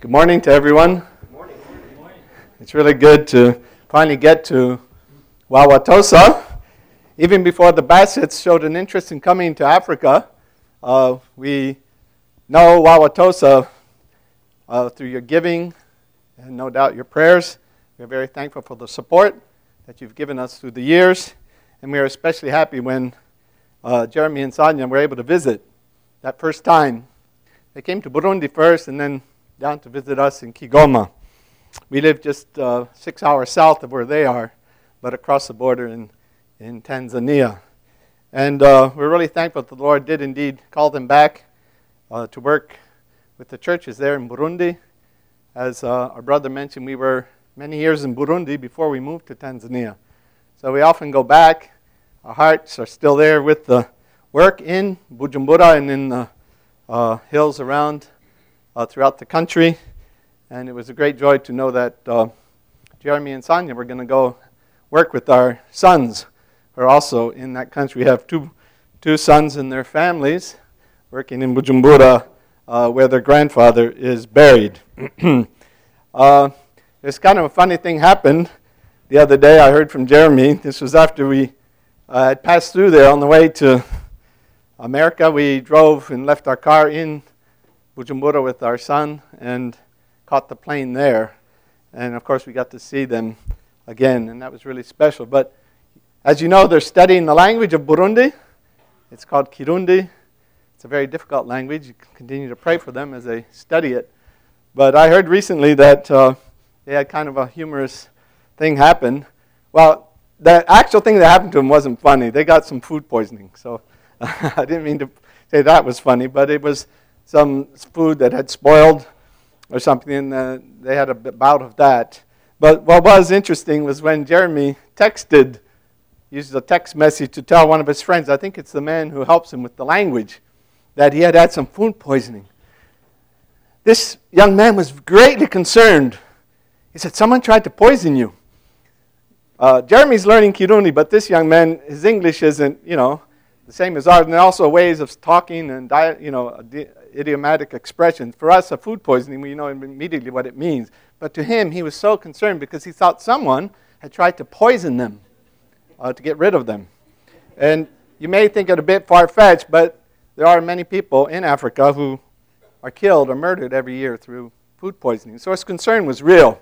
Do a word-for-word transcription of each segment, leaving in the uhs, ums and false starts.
Good morning to everyone. Good morning. Good morning. It's really good to finally get to Wauwatosa. Even before the Bassetts showed an interest in coming to Africa, uh, we know Wauwatosa uh, through your giving and no doubt your prayers. We're very thankful for the support that you've given us through the years, and we are especially happy when uh, Jeremy and Sonia were able to visit that first time. They came to Burundi first and then down to visit us in Kigoma. We live just uh, six hours south of where they are, but across the border in, in Tanzania. And uh, we're really thankful that the Lord did indeed call them back uh, to work with the churches there in Burundi. As uh, our brother mentioned, we were many years in Burundi before we moved to Tanzania. So we often go back. Our hearts are still there with the work in Bujumbura and in the uh, hills around Uh, throughout the country, and it was a great joy to know that uh, Jeremy and Sonia were going to go work with our sons who are also in that country. We have two two sons and their families working in Bujumbura uh, where their grandfather is buried. uh, there's kind of a funny thing happened the other day. I heard from Jeremy. This was after we uh, had passed through there on the way to America. We drove and left our car in Bujumbura with our son and caught the plane there. And of course we got to see them again, and that was really special. But as you know, they're studying the language of Burundi. It's called Kirundi. It's a very difficult language. You can continue to pray for them as they study it. But I heard recently that uh, they had kind of a humorous thing happen. Well, the actual thing that happened to them wasn't funny. They got some food poisoning. So I didn't mean to say that was funny, but it was some food that had spoiled or something, and uh, they had a bout of that. But what was interesting was when Jeremy texted, used a text message to tell one of his friends, I think it's the man who helps him with the language, that he had had some food poisoning. This young man was greatly concerned. He said, someone tried to poison you. Uh, Jeremy's learning Kirundi, but this young man, his English isn't, you know, the same as ours, and also ways of talking and diet, you know, idiomatic expressions. For us, a food poisoning, we know immediately what it means. But to him, he was so concerned because he thought someone had tried to poison them uh, to get rid of them. And you may think it a bit far-fetched, but there are many people in Africa who are killed or murdered every year through food poisoning. So his concern was real.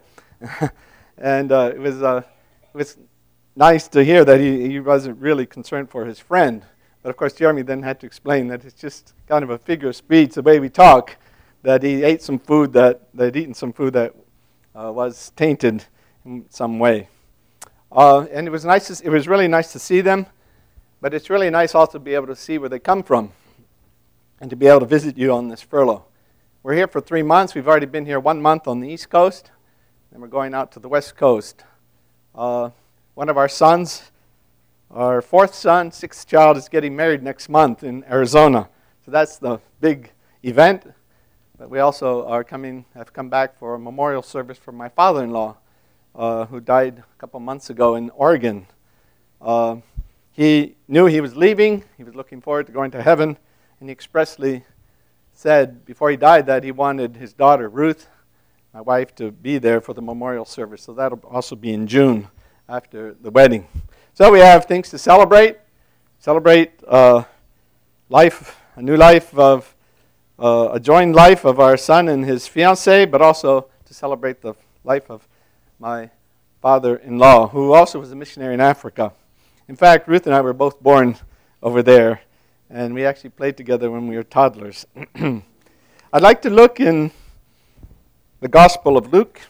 and uh, it was uh, it was nice to hear that he, he wasn't really concerned for his friend. But of course, Jeremy then had to explain that it's just kind of a figure of speech, the way we talk, that he ate some food that, they'd eaten some food that uh, was tainted in some way. Uh, and it was nice. To, it was really nice to see them, but it's really nice also to be able to see where they come from and to be able to visit you on this furlough. We're here for three months. We've already been here one month on the East Coast, and we're going out to the West Coast. Uh, one of our sons, Our fourth son, sixth child, is getting married next month in Arizona. So that's the big event. But we also are coming, have come back for a memorial service for my father-in-law, uh, who died a couple months ago in Oregon. Uh, he knew he was leaving. He was looking forward to going to heaven. And he expressly said before he died that he wanted his daughter, Ruth, my wife, to be there for the memorial service. So that'll also be in June after the wedding. So we have things to celebrate. Celebrate uh, life, a new life of, uh, a joined life of our son and his fiancée, but also to celebrate the life of my father-in-law, who also was a missionary in Africa. In fact, Ruth and I were both born over there, and we actually played together when we were toddlers. I'd like to look in the Gospel of Luke.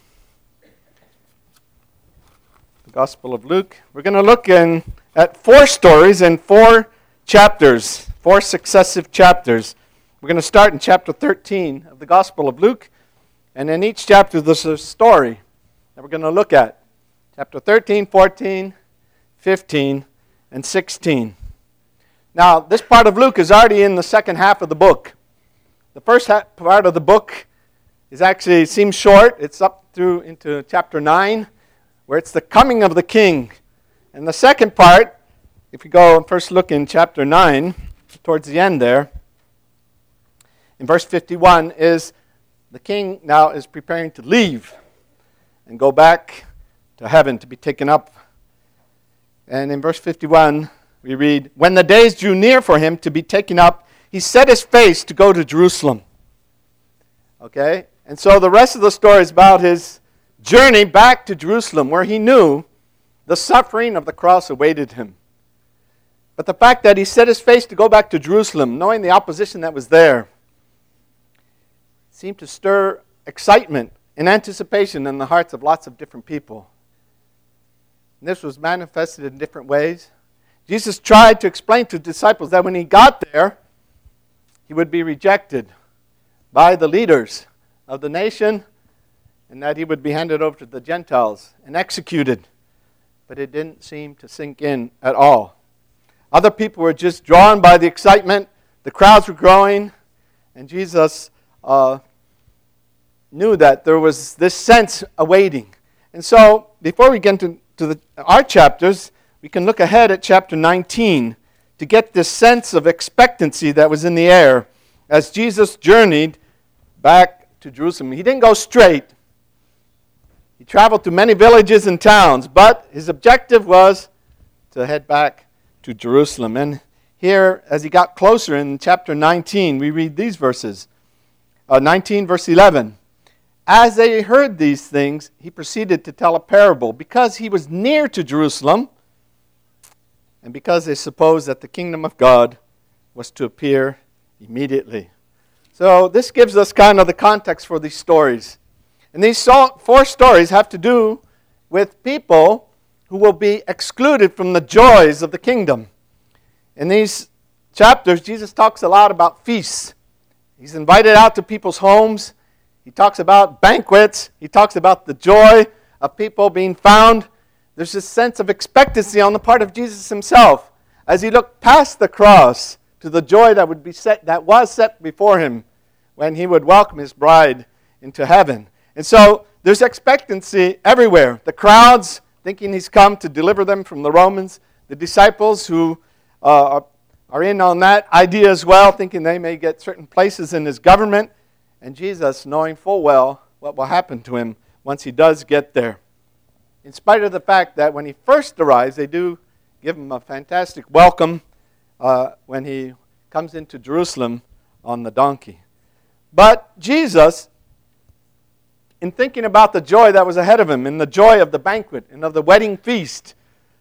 Gospel of Luke. We're going to look in at four stories in four chapters, four successive chapters. We're going to start in chapter thirteen of the Gospel of Luke, and in each chapter there's a story that we're going to look at. Chapter thirteen, fourteen, fifteen, and sixteen. Now, this part of Luke is already in the second half of the book. The first half, part of the book is actually seems short. It's up through into chapter nine, where it's the coming of the king. And the second part, if you go and first look in chapter nine, towards the end there, in verse fifty-one, is the king now is preparing to leave and go back to heaven to be taken up. And in verse fifty-one, we read, when the days drew near for him to be taken up, he set his face to go to Jerusalem. Okay? And so the rest of the story is about his journey back to Jerusalem, where he knew the suffering of the cross awaited him. But the fact that he set his face to go back to Jerusalem, knowing the opposition that was there, seemed to stir excitement and anticipation in the hearts of lots of different people. And this was manifested in different ways. Jesus tried to explain to disciples that when he got there, he would be rejected by the leaders of the nation, and that he would be handed over to the Gentiles and executed. But it didn't seem to sink in at all. Other people were just drawn by the excitement. The crowds were growing, and Jesus uh, knew that there was this sense awaiting. And so, before we get into to the, our chapters, we can look ahead at chapter nineteen to get this sense of expectancy that was in the air as Jesus journeyed back to Jerusalem. He didn't go straight. He traveled to many villages and towns, but his objective was to head back to Jerusalem. And here, as he got closer in chapter nineteen, we read these verses. Uh, nineteen, verse eleven. As they heard these things, he proceeded to tell a parable, because he was near to Jerusalem, and because they supposed that the kingdom of God was to appear immediately. So this gives us kind of the context for these stories. And these four stories have to do with people who will be excluded from the joys of the kingdom. In these chapters, Jesus talks a lot about feasts. He's invited out to people's homes. He talks about banquets. He talks about the joy of people being found. There's this sense of expectancy on the part of Jesus himself as he looked past the cross to the joy that would be set, that was set before him when he would welcome his bride into heaven. And so there's expectancy everywhere. The crowds thinking he's come to deliver them from the Romans. The disciples who uh, are in on that idea as well, thinking they may get certain places in his government. And Jesus knowing full well what will happen to him once he does get there. In spite of the fact that when he first arrives, they do give him a fantastic welcome uh, when he comes into Jerusalem on the donkey. But Jesus, in thinking about the joy that was ahead of him, and the joy of the banquet and of the wedding feast,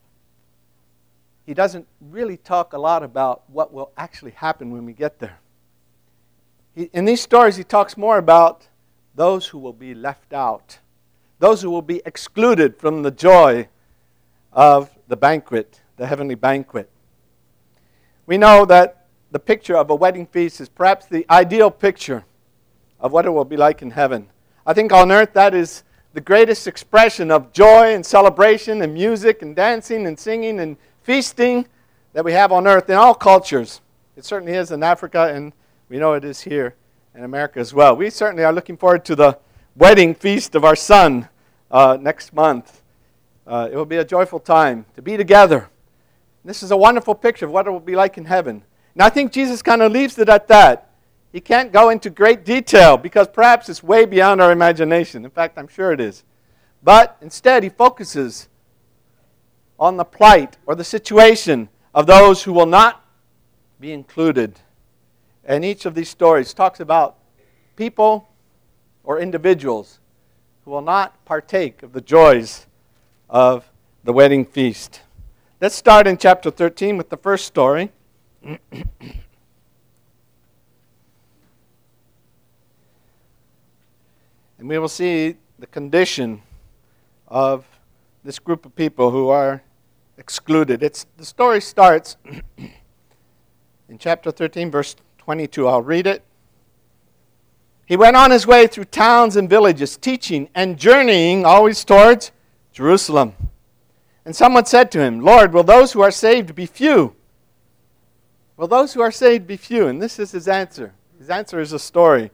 he doesn't really talk a lot about what will actually happen when we get there. He, in these stories, he talks more about those who will be left out, those who will be excluded from the joy of the banquet, the heavenly banquet. We know that the picture of a wedding feast is perhaps the ideal picture of what it will be like in heaven. I think on earth that is the greatest expression of joy and celebration and music and dancing and singing and feasting that we have on earth in all cultures. It certainly is in Africa, and we know it is here in America as well. We certainly are looking forward to the wedding feast of our son uh, next month. Uh, it will be a joyful time to be together. This is a wonderful picture of what it will be like in heaven. And I think Jesus kind of leaves it at that. He can't go into great detail because perhaps it's way beyond our imagination. In fact, I'm sure it is. But instead, he focuses on the plight or the situation of those who will not be included. And each of these stories talks about people or individuals who will not partake of the joys of the wedding feast. Let's start in chapter thirteen with the first story. And we will see the condition of this group of people who are excluded. It's, the story starts in chapter thirteen, verse twenty-two. I'll read it. He went on his way through towns and villages, teaching and journeying always towards Jerusalem. And someone said to him, Lord, will those who are saved be few? Will those who are saved be few? And this is his answer. His answer is a story.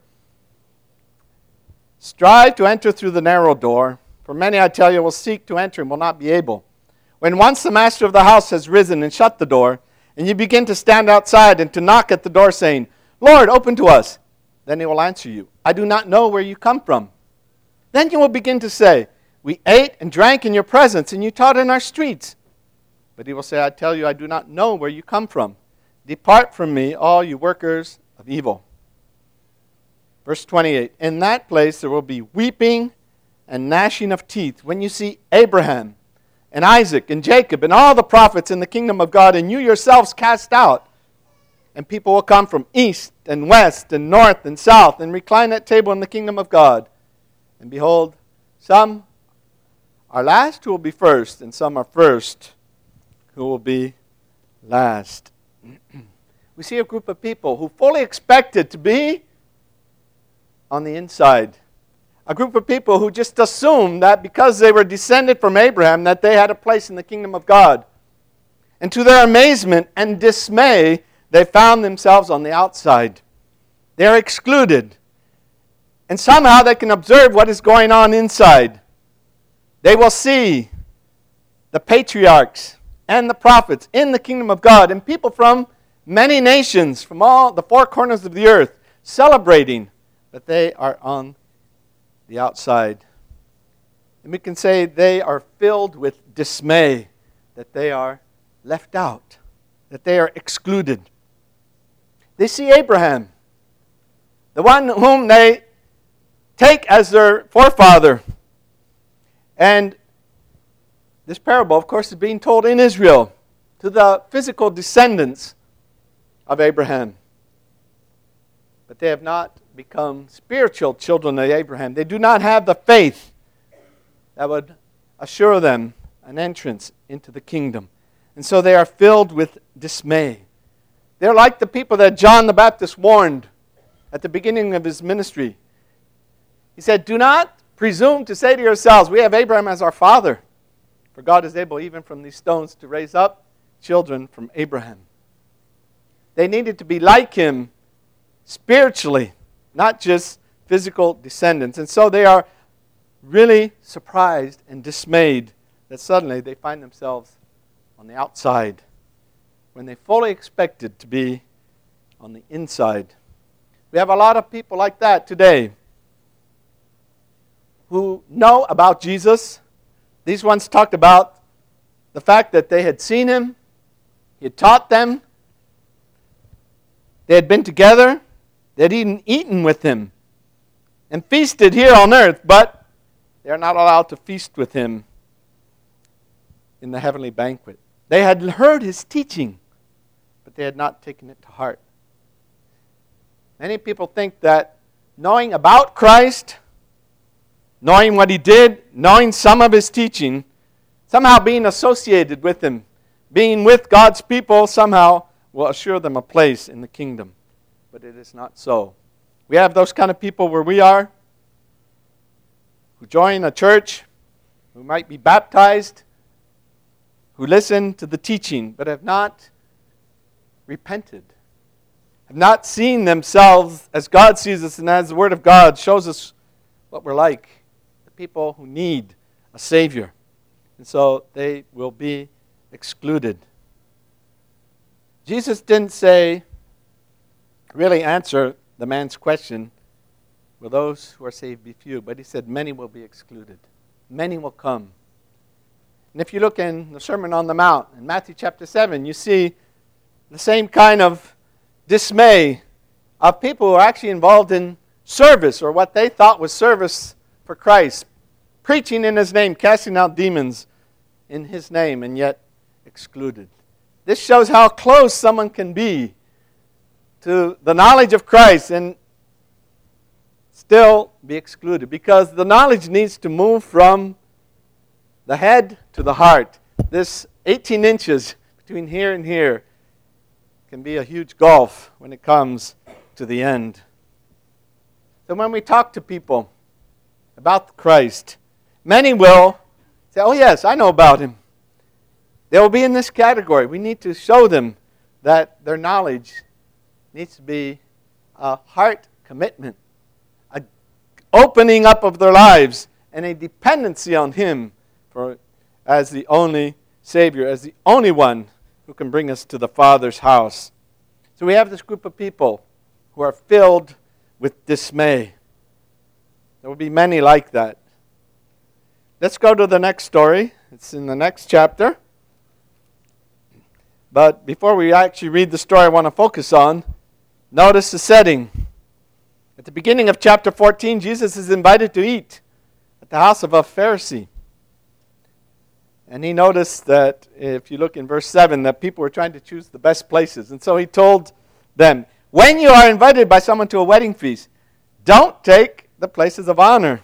Strive to enter through the narrow door, for many, I tell you, will seek to enter and will not be able. When once the master of the house has risen and shut the door, and you begin to stand outside and to knock at the door, saying, Lord, open to us, Then he will answer you, I do not know where you come from. Then you will begin to say, we ate and drank in your presence, and you taught in our streets. But he will say, I tell you, I do not know where you come from. Depart from me, all you workers of evil. Verse twenty-eight, in that place there will be weeping and gnashing of teeth when you see Abraham and Isaac and Jacob and all the prophets in the kingdom of God, and you yourselves cast out. And people will come from east and west and north and south and recline at table in the kingdom of God. And behold, some are last who will be first, and some are first who will be last. We see a group of people who fully expected to be on the inside. A group of people who just assumed that because they were descended from Abraham that they had a place in the kingdom of God. And to their amazement and dismay, they found themselves on the outside. They are excluded. And somehow they can observe what is going on inside. They will see the patriarchs and the prophets in the kingdom of God, and people from many nations, from all the four corners of the earth, celebrating that they are on the outside. And we can say they are filled with dismay, that they are left out, that they are excluded. They see Abraham, the one whom they take as their forefather. And this parable, of course, is being told in Israel to the physical descendants of Abraham. But they have not become spiritual children of Abraham. They do not have the faith that would assure them an entrance into the kingdom. And so they are filled with dismay. They're like the people that John the Baptist warned at the beginning of his ministry. He said, do not presume to say to yourselves, we have Abraham as our father. For God is able even from these stones to raise up children from Abraham. They needed to be like him spiritually, not just physical descendants. And so they are really surprised and dismayed that suddenly they find themselves on the outside when they fully expected to be on the inside. We have a lot of people like that today who know about Jesus. These ones talked about the fact that they had seen him, he had taught them, they had been together, they had even eaten with him and feasted here on earth, but they are not allowed to feast with him in the heavenly banquet. They had heard his teaching, but they had not taken it to heart. Many people think that knowing about Christ, knowing what he did, knowing some of his teaching, somehow being associated with him, being with God's people, somehow will assure them a place in the kingdom. But it is not so. We have those kind of people where we are, who join a church, who might be baptized, who listen to the teaching, but have not repented, have not seen themselves as God sees us and as the Word of God shows us what we're like, the people who need a Savior. And so they will be excluded. Jesus didn't say, really answer the man's question, will those who are saved be few? But he said many will be excluded. Many will come. And if you look in the Sermon on the Mount, in Matthew chapter seven, you see the same kind of dismay of people who are actually involved in service, or what they thought was service for Christ, preaching in his name, casting out demons in his name, and yet excluded. This shows how close someone can be to the knowledge of Christ and still be excluded, because the knowledge needs to move from the head to the heart. This eighteen inches between here and here can be a huge gulf when it comes to the end. So when we talk to people about Christ, many will say, oh yes, I know about him. They will be in this category. We need to show them that their knowledge needs to be a heart commitment, an opening up of their lives, and a dependency on him for as the only Savior, as the only one who can bring us to the Father's house. So we have this group of people who are filled with dismay. There will be many like that. Let's go to the next story. It's in the next chapter. But before we actually read the story I want to focus on, notice the setting. At the beginning of chapter fourteen, Jesus is invited to eat at the house of a Pharisee. And he noticed that, if you look in verse seven, that people were trying to choose the best places. And so he told them, when you are invited by someone to a wedding feast, don't take the places of honor,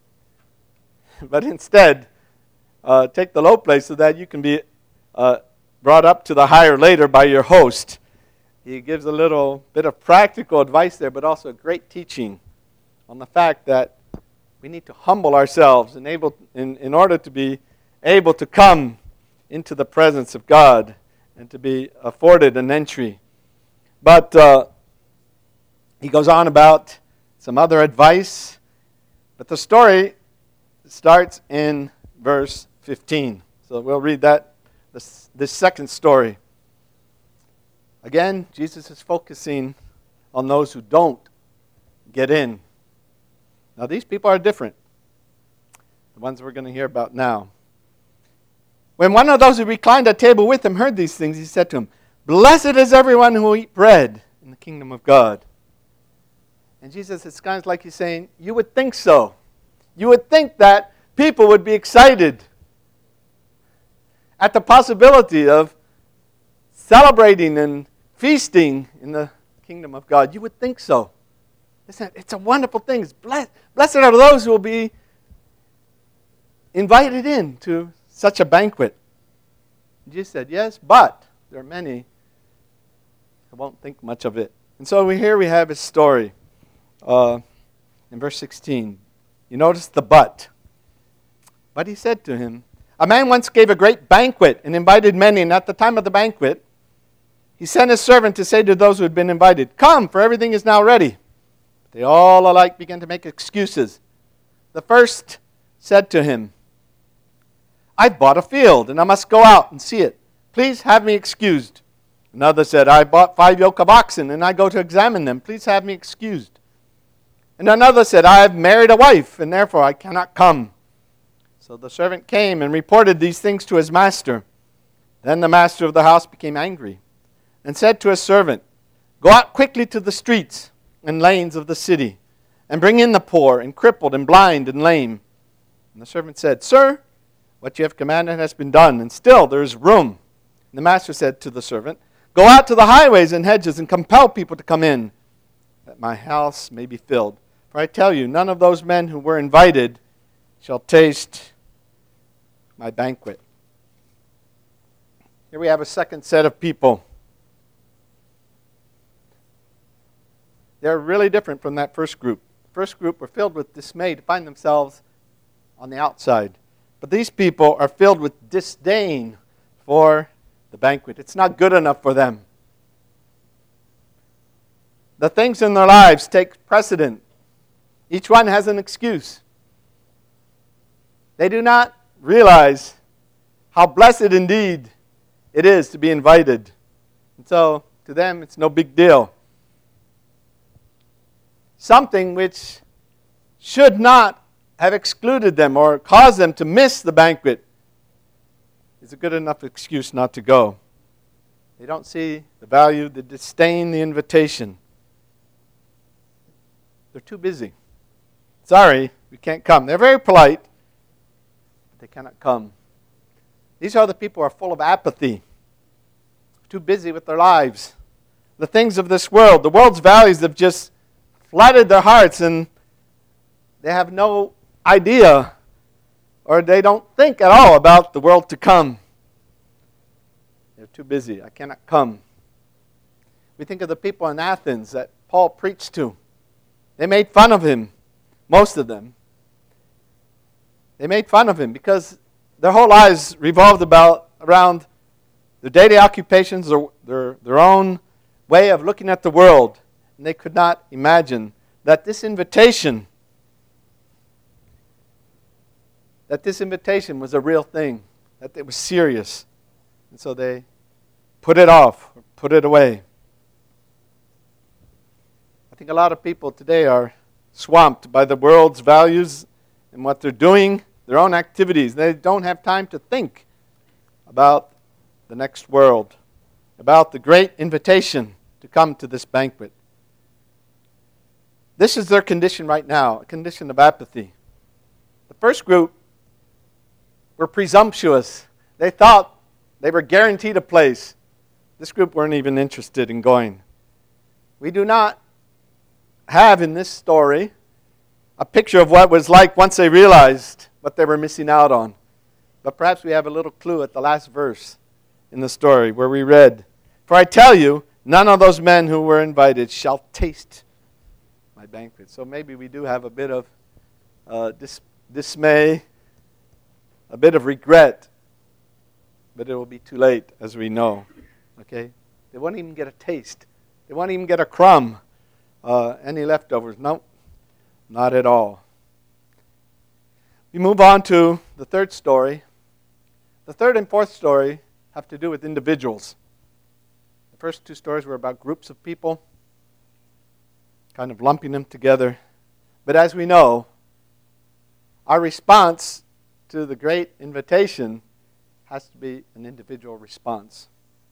but instead uh, take the low place so that you can be uh, brought up to the higher later by your host. He gives a little bit of practical advice there, but also great teaching on the fact that we need to humble ourselves in, able, in, in order to be able to come into the presence of God and to be afforded an entry. But uh, he goes on about some other advice. But the story starts in verse fifteen. So we'll read that, this, this second story. Again, Jesus is focusing on those who don't get in. Now, these people are different, the ones we're going to hear about now. When one of those who reclined at table with him heard these things, he said to him, blessed is everyone who will eat bread in the kingdom of God. And Jesus, it's kind of like he's saying, you would think so. You would think that people would be excited at the possibility of celebrating and feasting in the kingdom of God. You would think so. Listen, it's a wonderful thing. It's blessed. Blessed are those who will be invited in to such a banquet. Jesus said, yes, but there are many who won't think much of it. And so we, here we have his story uh, in verse sixteen. You notice the but. But he said to him, a man once gave a great banquet and invited many, and at the time of the banquet, he sent his servant to say to those who had been invited, come, for everything is now ready. They all alike began to make excuses. The first said to him, I've bought a field, and I must go out and see it. Please have me excused. Another said, I bought five yoke of oxen, and I go to examine them. Please have me excused. And another said, I have married a wife, and therefore I cannot come. So the servant came and reported these things to his master. Then the master of the house became angry and said to his servant, go out quickly to the streets and lanes of the city, and bring in the poor, and crippled, and blind, and lame. And the servant said, Sir, what you have commanded has been done, and still there is room. And the master said to the servant, go out to the highways and hedges, and compel people to come in, that my house may be filled. For I tell you, none of those men who were invited shall taste my banquet. Here we have a second set of people. They're really different from that first group. The first group were filled with dismay to find themselves on the outside. But these people are filled with disdain for the banquet. It's not good enough for them. The things in their lives take precedent. Each one has an excuse. They do not realize how blessed indeed it is to be invited. And so, to them, it's no big deal. Something which should not have excluded them or caused them to miss the banquet is a good enough excuse not to go. They don't see the value, they disdain the invitation. They're too busy. Sorry, we can't come. They're very polite, but they cannot come. These are the people who are full of apathy, too busy with their lives. The things of this world, the world's values have just flooded their hearts, and they have no idea, or they don't think at all about the world to come. They're too busy. I cannot come. We think of the people in Athens that Paul preached to. They made fun of him, most of them. They made fun of him because their whole lives revolved about around their daily occupations, their, their, their own way of looking at the world. And they could not imagine that this invitation that this invitation was a real thing, that it was serious. And so they put it off, or put it away. I think a lot of people today are swamped by the world's values and what they're doing, their own activities. They don't have time to think about the next world, about the great invitation to come to this banquet. This is their condition right now, a condition of apathy. The first group were presumptuous. They thought they were guaranteed a place. This group weren't even interested in going. We do not have in this story a picture of what it was like once they realized what they were missing out on. But perhaps we have a little clue at the last verse in the story where we read, "For I tell you, none of those men who were invited shall taste my banquet." So maybe we do have a bit of uh, dis- dismay, a bit of regret, but it will be too late, as we know. Okay? They won't even get a taste. They won't even get a crumb, uh, any leftovers. No, not at all. We move on to the third story. The third and fourth story have to do with individuals. The first two stories were about groups of people, kind of lumping them together. But as we know, our response to the great invitation has to be an individual response.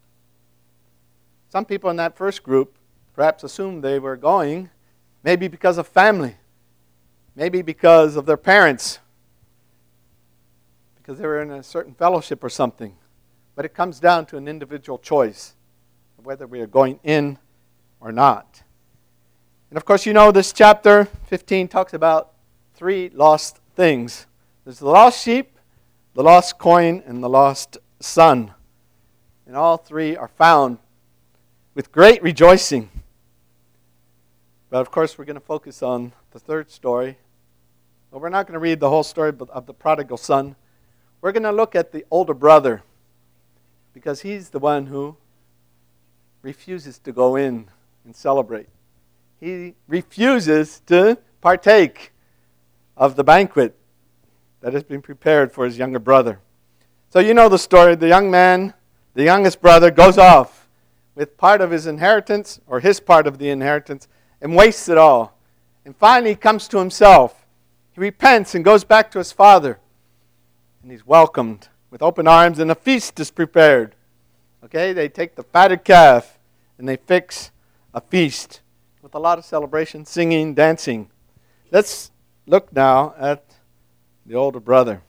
Some people in that first group perhaps assumed they were going maybe because of family, maybe because of their parents, because they were in a certain fellowship or something. But it comes down to an individual choice of whether we are going in or not. And of course, you know this chapter fifteen talks about three lost things. There's the lost sheep, the lost coin, and the lost son. And all three are found with great rejoicing. But of course, we're going to focus on the third story. But we're not going to read the whole story of the prodigal son. We're going to look at the older brother, because he's the one who refuses to go in and celebrate. He refuses to partake of the banquet that has been prepared for his younger brother. So you know the story. The young man, the youngest brother, goes off with part of his inheritance, or his part of the inheritance, and wastes it all. And finally he comes to himself. He repents and goes back to his father. And he's welcomed with open arms, and a feast is prepared. Okay, they take the fatted calf and they fix a feast with a lot of celebration, singing, dancing. Let's look now at the older brother.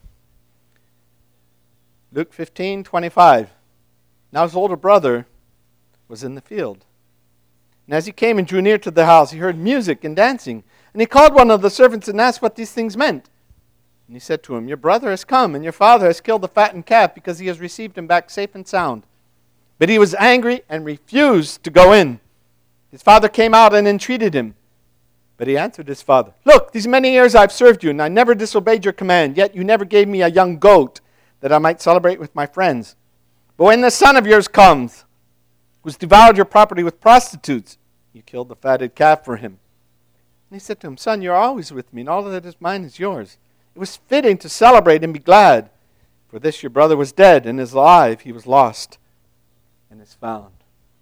Luke fifteen twenty-five. Now his older brother was in the field. And as he came and drew near to the house, he heard music and dancing. And he called one of the servants and asked what these things meant. And he said to him, "Your brother has come, and your father has killed the fattened calf, because he has received him back safe and sound." But he was angry and refused to go in. His father came out and entreated him. But he answered his father, "Look, these many years I've served you, and I never disobeyed your command, yet you never gave me a young goat that I might celebrate with my friends. But when this son of yours comes, who's devoured your property with prostitutes, you killed the fatted calf for him." And he said to him, "Son, you're always with me, and all that is mine is yours. It was fitting to celebrate and be glad. For this your brother was dead and is alive. He was lost and is found."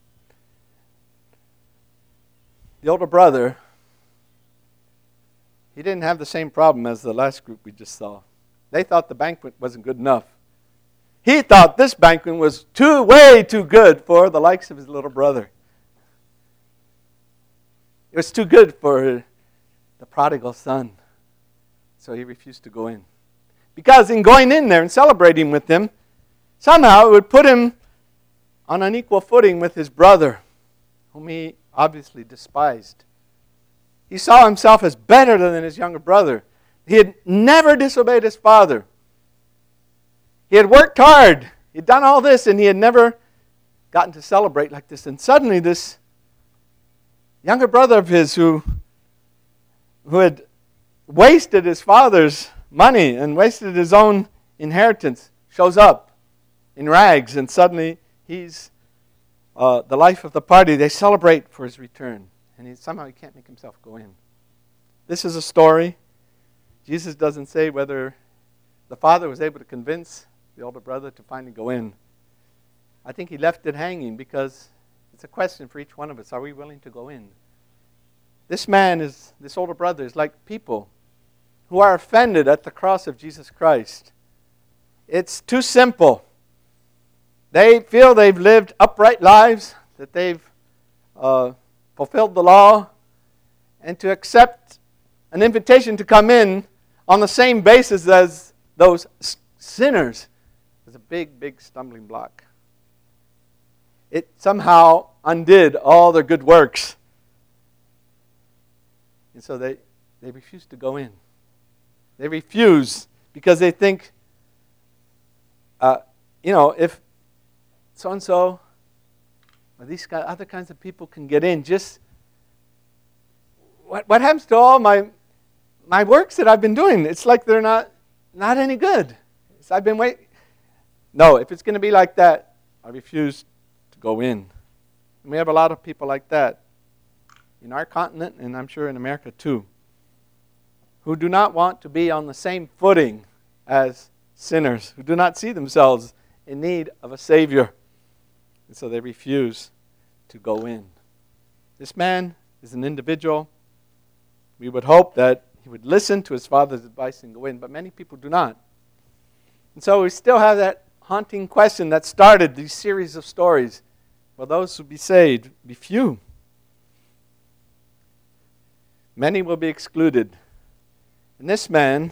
The older brother, he didn't have the same problem as the last group we just saw. They thought the banquet wasn't good enough. He thought this banquet was too, way too good for the likes of his little brother. It was too good for the prodigal son. So he refused to go in. Because in going in there and celebrating with him, somehow it would put him on an equal footing with his brother, whom he obviously despised. He saw himself as better than his younger brother. He had never disobeyed his father. He had worked hard. He had done all this, and he had never gotten to celebrate like this. And suddenly this younger brother of his who, who had wasted his father's money and wasted his own inheritance shows up in rags, and suddenly he's uh, the life of the party. They celebrate for his return, and he, somehow he can't make himself go in. This is a story. Jesus doesn't say whether the father was able to convince the older brother to finally go in. I think he left it hanging because it's a question for each one of us. Are we willing to go in? This man is, this older brother is like people who are offended at the cross of Jesus Christ. It's too simple. They feel they've lived upright lives, that they've uh, fulfilled the law, and to accept an invitation to come in on the same basis as those sinners is a big, big stumbling block. It somehow undid all their good works. And so they, they refuse to go in. They refuse because they think, uh, you know, if so-and-so or these other kinds of people can get in, just what, what happens to all my my works that I've been doing? It's like they're not, not any good. So I've been waiting. No, if it's going to be like that, I refuse to go in. And we have a lot of people like that in our continent, and I'm sure in America too, who do not want to be on the same footing as sinners, who do not see themselves in need of a Savior. And so they refuse to go in. This man is an individual. We would hope that he would listen to his father's advice and go in, but many people do not. And so we still have that haunting question that started these series of stories. Will those who be saved be few? Many will be excluded. And this man,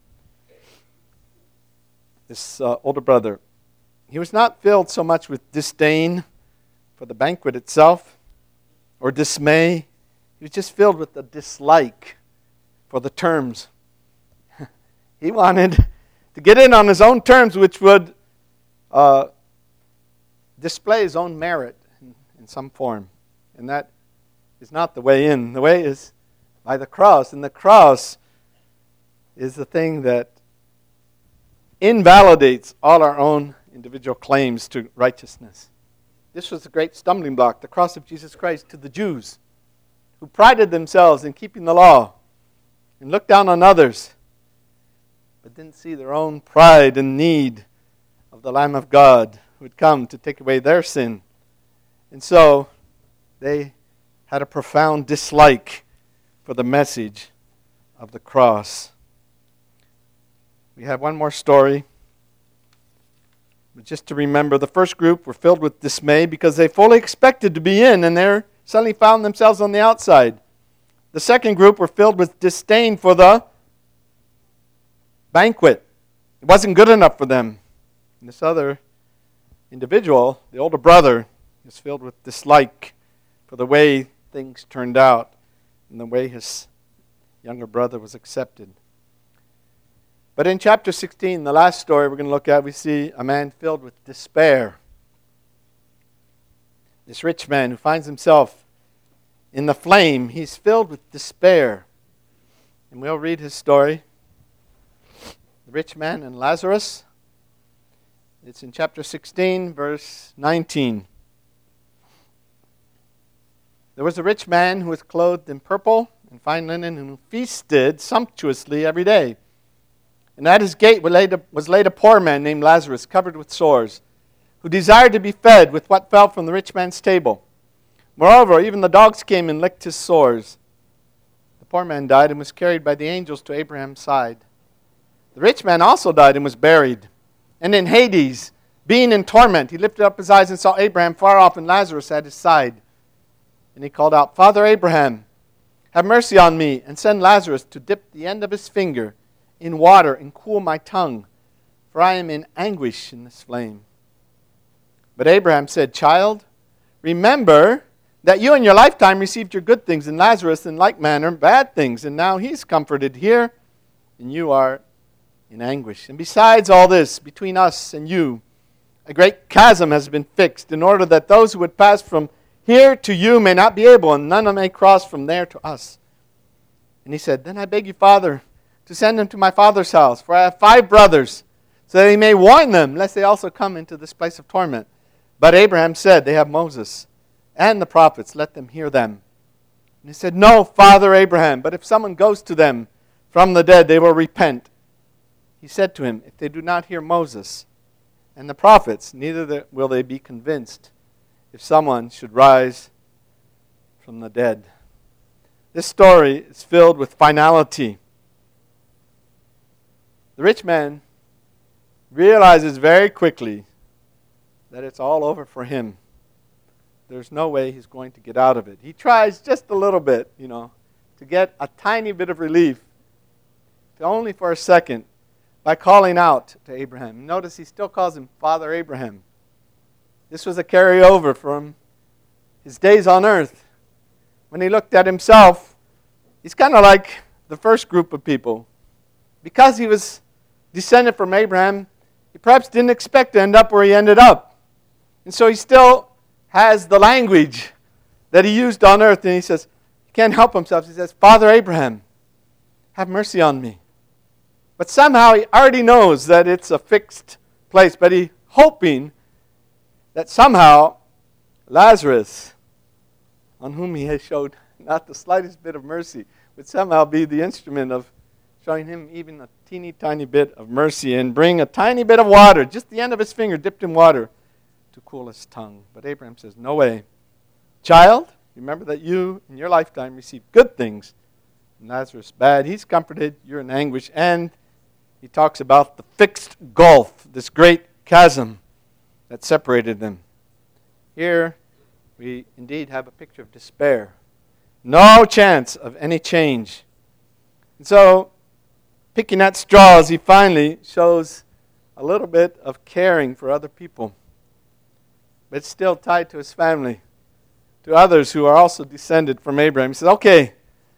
this uh, older brother, he was not filled so much with disdain for the banquet itself or dismay. He was just filled with a dislike for the terms. He wanted to get in on his own terms, which would uh, display his own merit in, in some form. And that is not the way in. The way is by the cross. And the cross is the thing that invalidates all our own individual claims to righteousness. This was the great stumbling block, the cross of Jesus Christ to the Jews, who prided themselves in keeping the law and looked down on others, but didn't see their own pride and need of the Lamb of God who had come to take away their sin. And so they had a profound dislike for the message of the cross. We have one more story. But just to remember, the first group were filled with dismay because they fully expected to be in, and they suddenly found themselves on the outside. The second group were filled with disdain for the banquet. It wasn't good enough for them. And this other individual, the older brother, is filled with dislike for the way things turned out and the way his younger brother was accepted. But in chapter sixteen, the last story we're going to look at, we see a man filled with despair. This rich man who finds himself in the flame, he's filled with despair. And we'll read his story. The rich man and Lazarus. It's in chapter sixteen, verse nineteen. There was a rich man who was clothed in purple and fine linen and who feasted sumptuously every day. And at his gate was laid, a, was laid a poor man named Lazarus, covered with sores, who desired to be fed with what fell from the rich man's table. Moreover, even the dogs came and licked his sores. The poor man died and was carried by the angels to Abraham's side. The rich man also died and was buried. And in Hades, being in torment, he lifted up his eyes and saw Abraham far off and Lazarus at his side. And he called out, Father Abraham, have mercy on me, and send Lazarus to dip the end of his finger in water and cool my tongue, for I am in anguish in this flame. But Abraham said, Child, remember that you in your lifetime received your good things, and Lazarus in like manner bad things, and now he's comforted here, and you are in anguish. And besides all this, between us and you, a great chasm has been fixed, in order that those who would pass from here to you may not be able, and none may cross from there to us. And he said, Then I beg you, Father, to send him to my father's house, for I have five brothers, so that he may warn them, lest they also come into this place of torment. But Abraham said, They have Moses and the prophets, let them hear them. And he said, No, Father Abraham, but if someone goes to them from the dead, they will repent. He said to him, If they do not hear Moses and the prophets, neither will they be convinced if someone should rise from the dead. This story is filled with finality. The rich man realizes very quickly that it's all over for him. There's no way he's going to get out of it. He tries just a little bit, you know, to get a tiny bit of relief, only for a second, by calling out to Abraham. Notice he still calls him Father Abraham. This was a carryover from his days on earth. When he looked at himself, he's kind of like the first group of people. Because he was descended from Abraham, he perhaps didn't expect to end up where he ended up. And so he still has the language that he used on earth, and he says, he can't help himself. He says, Father Abraham, have mercy on me. But somehow he already knows that it's a fixed place, but he's hoping that somehow Lazarus, on whom he has showed not the slightest bit of mercy, would somehow be the instrument of showing him even a teeny tiny bit of mercy and bring a tiny bit of water, just the end of his finger dipped in water, to cool his tongue. But Abraham says, no way. Child, remember that you in your lifetime received good things, and Lazarus bad. He's comforted, you're in anguish, and he talks about the fixed gulf, this great chasm that separated them. Here we indeed have a picture of despair. No chance of any change. And so, picking at straws, he finally shows a little bit of caring for other people. But it's still tied to his family, to others who are also descended from Abraham. He says, okay,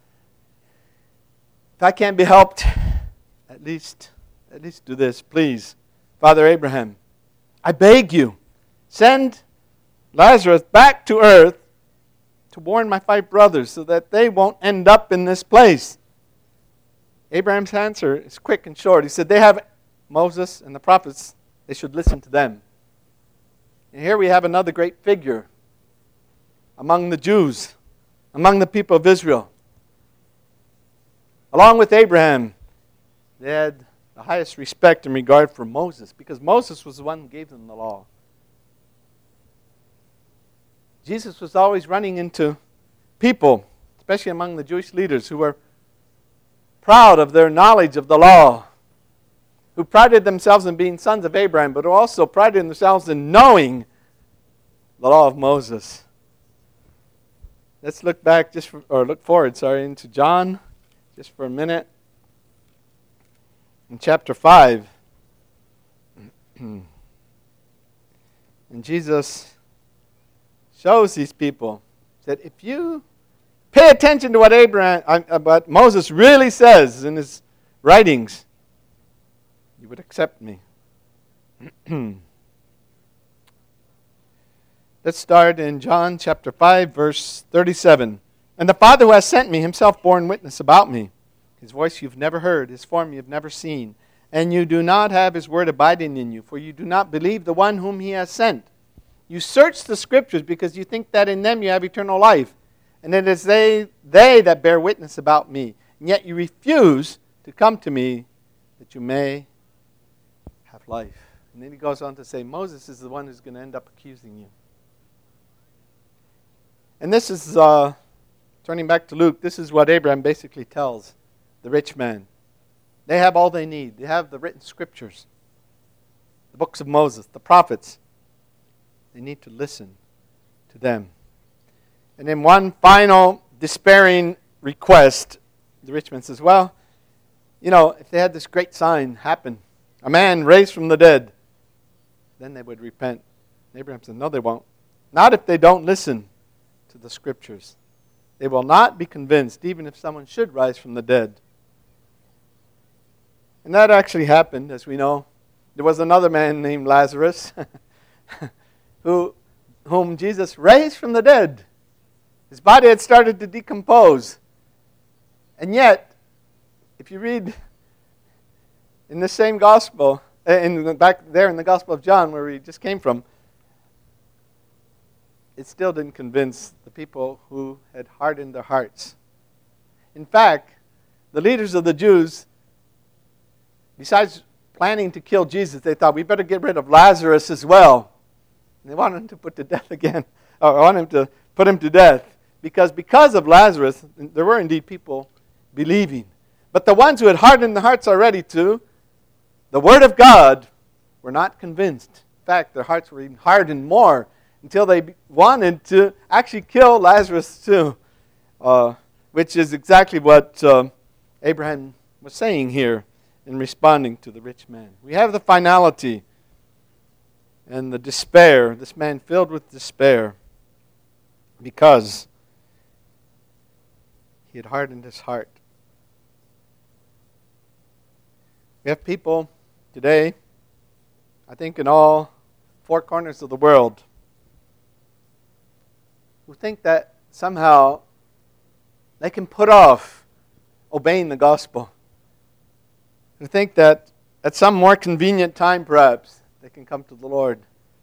if I can't be helped, at least, at least do this, please. Father Abraham, I beg you, send Lazarus back to earth to warn my five brothers so that they won't end up in this place. Abraham's answer is quick and short. He said, they have Moses and the prophets. They should listen to them. And here we have another great figure among the Jews, among the people of Israel. Along with Abraham, they had the highest respect and regard for Moses, because Moses was the one who gave them the law. Jesus was always running into people, especially among the Jewish leaders, who were proud of their knowledge of the law, who prided themselves in being sons of Abraham, but who also prided themselves in knowing the law of Moses. Let's look back, just for, or look forward, sorry, into John, just for a minute. In chapter five, and Jesus shows these people that if you pay attention to what Abraham, uh, what Moses really says in his writings, you would accept me. Let's start in John chapter five, verse thirty-seven. And the Father who has sent me himself bore witness about me. His voice you've never heard, his form you've never seen. And you do not have his word abiding in you, for you do not believe the one whom he has sent. You search the scriptures because you think that in them you have eternal life. And it is they, they that bear witness about me. And yet you refuse to come to me that you may have life. And then he goes on to say, Moses is the one who's going to end up accusing you. And this is, uh, turning back to Luke, this is what Abraham basically tells the rich man. They have all they need. They have the written scriptures, the books of Moses, the prophets. They need to listen to them. And in one final despairing request, the rich man says, well, you know, if they had this great sign happen, a man raised from the dead, then they would repent. And Abraham said, no, they won't. Not if they don't listen to the scriptures. They will not be convinced, even if someone should rise from the dead. And that actually happened, as we know. There was another man named Lazarus, who, whom Jesus raised from the dead. His body had started to decompose. And yet, if you read in the same gospel, in the, back there in the Gospel of John, where we just came from, it still didn't convince the people who had hardened their hearts. In fact, the leaders of the Jews, besides planning to kill Jesus, they thought, we better get rid of Lazarus as well. And they wanted him to put to death again, or want him to put him to death, because because of Lazarus, there were indeed people believing. But the ones who had hardened their hearts already to the Word of God were not convinced. In fact, their hearts were even hardened more until they wanted to actually kill Lazarus too, uh, which is exactly what uh, Abraham was saying here in responding to the rich man. We have the finality and the despair, this man filled with despair because he had hardened his heart. We have people today, I think in all four corners of the world, who think that somehow they can put off obeying the gospel. Who think that at some more convenient time, perhaps, they can come to the Lord.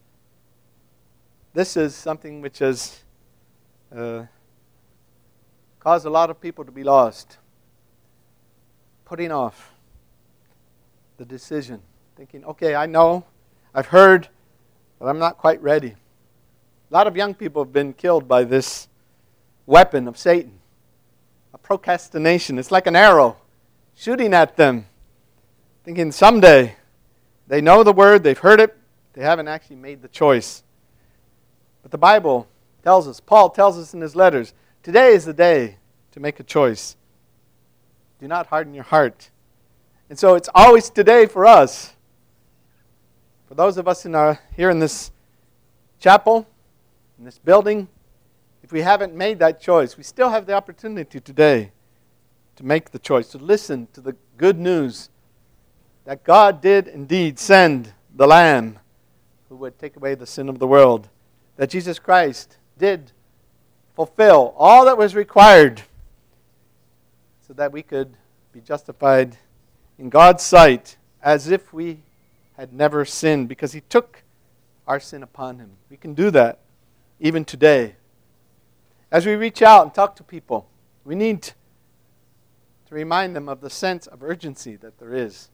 This is something which has uh, caused a lot of people to be lost. Putting off the decision. Thinking, okay, I know, I've heard, but I'm not quite ready. A lot of young people have been killed by this weapon of Satan. A procrastination. It's like an arrow shooting at them. Thinking someday, they know the word, they've heard it, they haven't actually made the choice. But the Bible tells us, Paul tells us in his letters, today is the day to make a choice. Do not harden your heart. And so it's always today for us. For those of us in our, here in this chapel, in this building, if we haven't made that choice, we still have the opportunity today to make the choice, to listen to the good news that God did indeed send the Lamb who would take away the sin of the world, that Jesus Christ did fulfill all that was required so that we could be justified in God's sight as if we had never sinned, because He took our sin upon Him. We can do that even today. As we reach out and talk to people, we need to remind them of the sense of urgency that there is.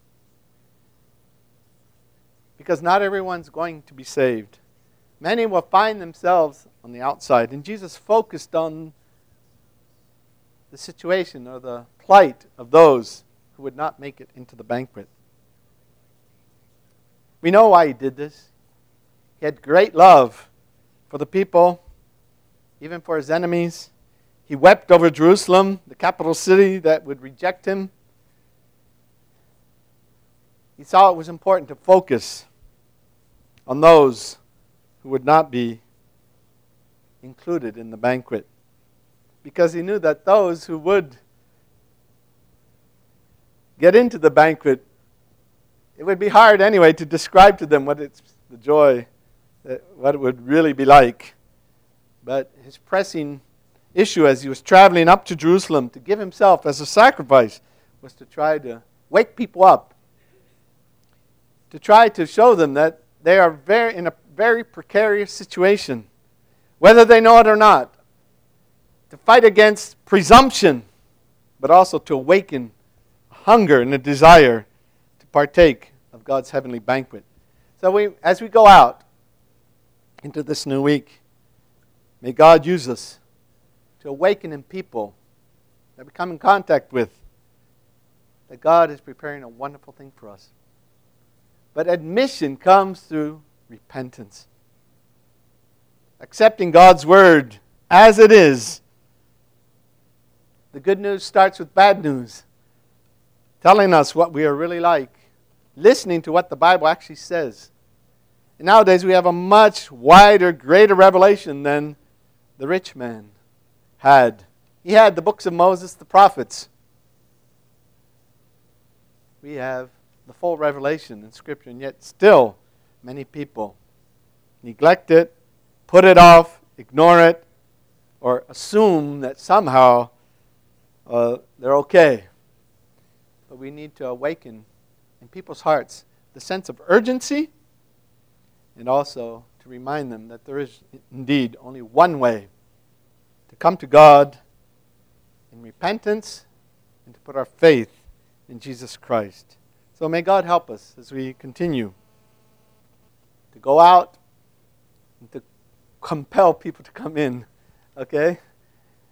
Because not everyone's going to be saved. Many will find themselves on the outside. And Jesus focused on the situation or the plight of those who would not make it into the banquet. We know why He did this. He had great love for the people, even for His enemies. He wept over Jerusalem, the capital city that would reject Him. He saw it was important to focus on those who would not be included in the banquet, because He knew that those who would get into the banquet, it would be hard anyway to describe to them what it's the joy, what it would really be like. But His pressing issue as He was traveling up to Jerusalem to give Himself as a sacrifice was to try to wake people up, to try to show them that they are very in a very precarious situation, whether they know it or not, to fight against presumption, but also to awaken a hunger and a desire to partake of God's heavenly banquet. So we, as we go out into this new week, may God use us to awaken in people that we come in contact with that God is preparing a wonderful thing for us. But admission comes through repentance. Accepting God's word as it is. The good news starts with bad news, telling us what we are really like, listening to what the Bible actually says. And nowadays we have a much wider, greater revelation than the rich man had. He had the books of Moses, the prophets. We have the full revelation in Scripture, and yet still many people neglect it, put it off, ignore it, or assume that somehow uh, they're okay. But we need to awaken in people's hearts the sense of urgency, and also to remind them that there is indeed only one way to come to God in repentance and to put our faith in Jesus Christ. So may God help us as we continue to go out and to compel people to come in, okay?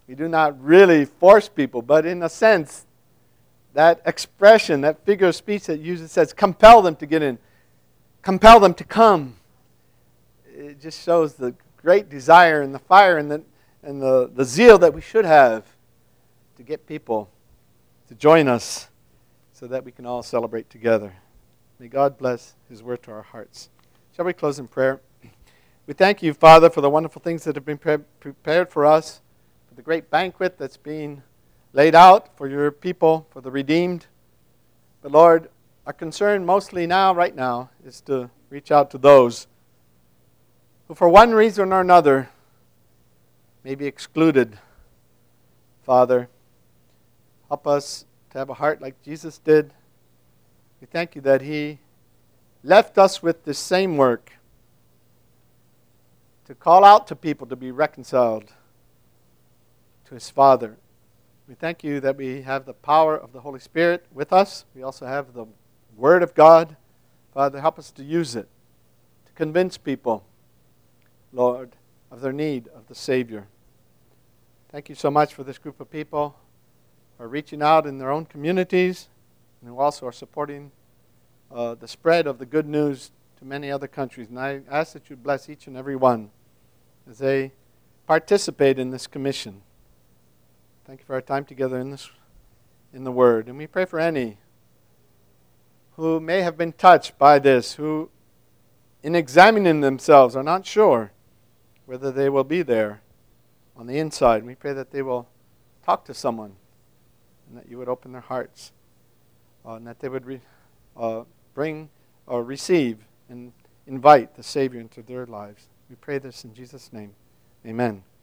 We do not really force people, but in a sense, that expression, that figure of speech that uses says, compel them to get in, compel them to come. It just shows the great desire and the fire and the, and the, the zeal that we should have to get people to join us so that we can all celebrate together. May God bless His word to our hearts. Shall we close in prayer? We thank you, Father, for the wonderful things that have been pre- prepared for us, for the great banquet that's being laid out for your people, for the redeemed. But Lord, our concern mostly now, right now, is to reach out to those who for one reason or another may be excluded. Father, help us to have a heart like Jesus did. We thank you that He left us with the same work, to call out to people to be reconciled to His Father. We thank you that we have the power of the Holy Spirit with us. We also have the Word of God. Father, help us to use it to convince people, Lord, of their need of the Savior. Thank you so much for this group of people who are reaching out in their own communities and who also are supporting uh, the spread of the good news to many other countries. And I ask that you bless each and every one as they participate in this commission. Thank you for our time together in this, in the Word. And we pray for any who may have been touched by this, who in examining themselves are not sure whether they will be there on the inside. We pray that they will talk to someone and that you would open their hearts uh, and that they would re, uh, bring or receive and invite the Savior into their lives. We pray this in Jesus' name. Amen.